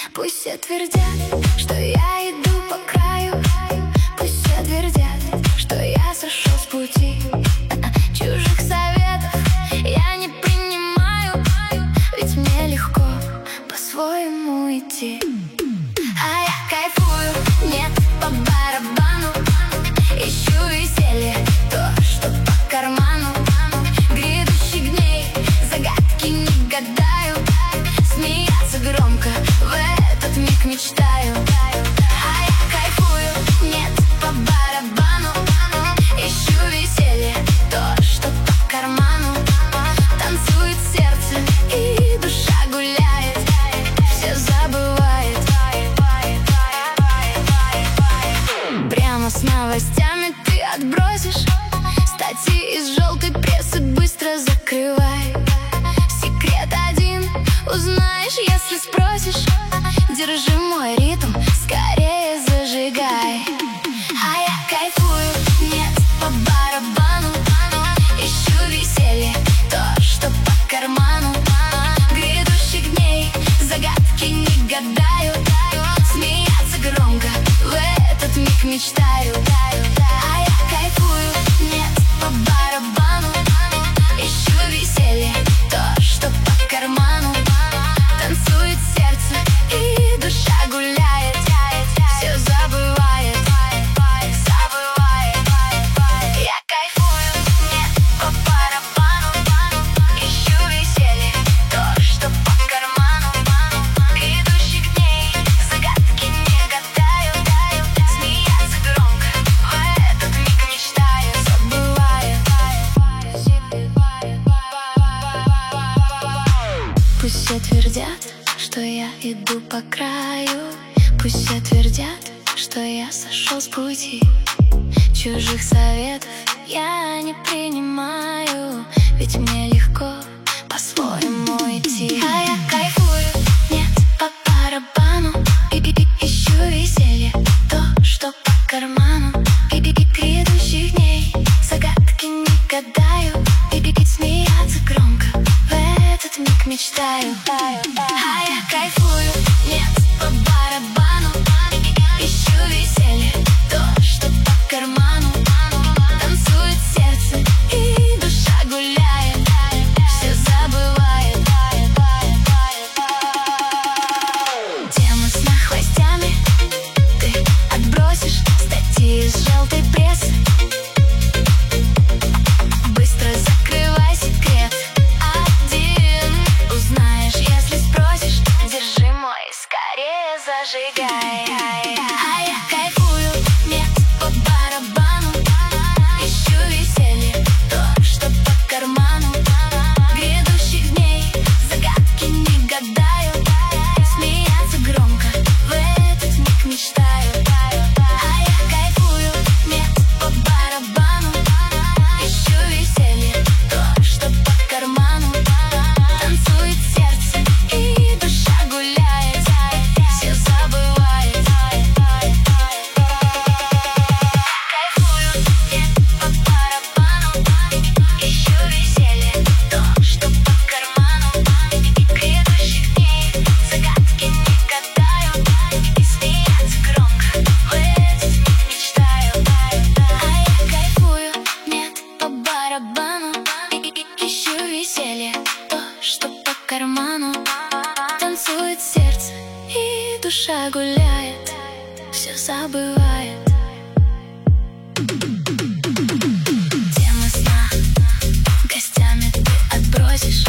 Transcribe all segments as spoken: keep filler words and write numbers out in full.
Пусть все твердят, что я иду по краю. Пусть все твердят, что я сошел с пути. Чужих советов я не принимаю, ведь мне легко по-своему идти. А я кайфую, нет, по барабану. Ищу веселье, то, что по карману. Грядущих дней загадки не гадаю. Смеяться громко, в этот миг мечтаю. А я кайфую, нет, по барабану. Ищу веселье, то, что по карману. Танцует сердце и душа гуляет, все забывает. Прямо с новостями ты отбросишь статьи из желтой прессы, быстро закрывай. Секрет один узнаешь, если спросишь. Держи мой ритм, скорее зажигай. А я кайфую, нет, по барабану. Ищу веселье, то, что по карману. Грядущих дней загадки не гадаю. Смеяться громко, в этот миг мечтаю. А я кайфую, нет, по барабану. Ищу веселье, то, что по карману. Танцует сердце и душа гуляет, все забывает, забывает. Я кайфую, нет, по барабану. Ищу веселье, то, что по карману. Грядущих дней загадки не гадаю. Смеяться громко, в этот миг мечтаю. Забывает. Пусть все твердят, что я иду по краю. Пусть все твердят, что я сошел с пути. Чужих советов я не принимаю, ведь мне легко по-своему идти. А я кайфую, нет, по барабану. И, и, и ищу веселье, то, что по карману. И, и, и грядущих дней загадки не гадаю. И, и, и смеяться громко, в этот миг мечтаю. А я кайфую, нет, по барабану. Ищу веселье, то, что по карману. Танцует сердце и душа гуляет, все забывает. Тему с нахвостями ты отбросишь статьи из желтой прессы. Быстро закрывай секрет один. Узнаешь, если спросишь. Держи мой, скорее зажигай. А я кайфую, нет, по барабану. Ищу веселье, то, что по карману. Грядущих дней загадки не гадаю. Смеяться громко, в этот миг мечтаю. А я кайфую, нет, по барабану. Ищу веселье, то, что по карману. Танцует сердце и душа гуляет, все забывает. Кайфую, нет, по барабану. Ищу веселье, то, что по карману. Грядущих дней загадки не гадаю. И смеяться громко, в этот миг мечтаю. А я кайфую, нет, по барабану. Ищу веселье, то, что по карману. Танцует сердце и душа гуляет, все забывает. Темы сна гостями ты отбросишь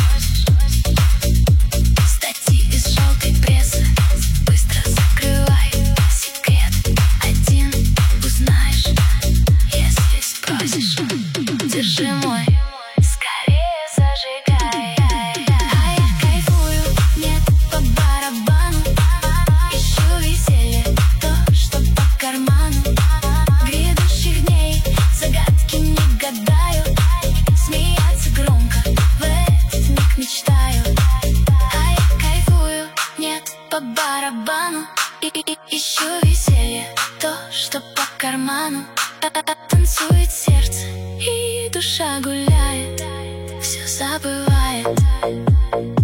статьи из желтой прессы. Быстро закрывай секрет один. Узнаешь, если спросишь. Держи мой, скорее зажигай. А я кайфую, нет, по барабану. Ищу веселье, то, что по карману. Грядущих дней загадки не гадаю. Смеяться громко, в этот миг мечтаю. А я кайфую, нет, по барабану. И, и, и ищу веселье, то, что по карману. Танцует сердце и душа гуляет, все забывает.